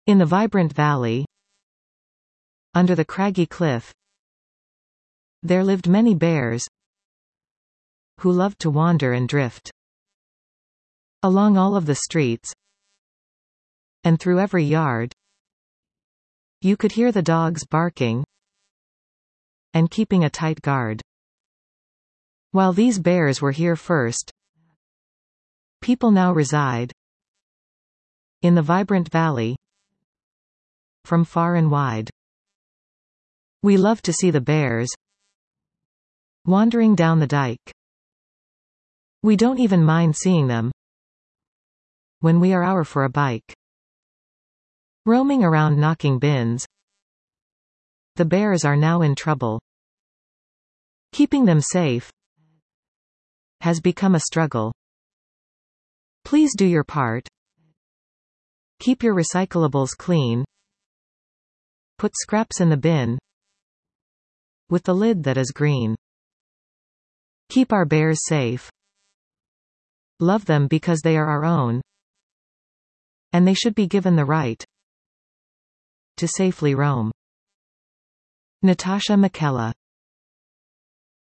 In the vibrant valley, under the craggy cliff, there lived many bears who loved to wander and drift. Along all of the streets, and through every yard, you could hear the dogs barking and keeping a tight guard. While these bears were here first, people now reside in the vibrant valley from far and wide. We love to see the bears wandering down the dike. We don't even mind seeing them when we are out for a bike. Roaming around knocking bins, the bears are now in trouble. Keeping them safe has become a struggle. Please do your part. Keep your recyclables clean. Put scraps in the bin with the lid that is green. Keep our bears safe. Love them because they are our own, and they should be given the right to safely roam. Natasha McKella.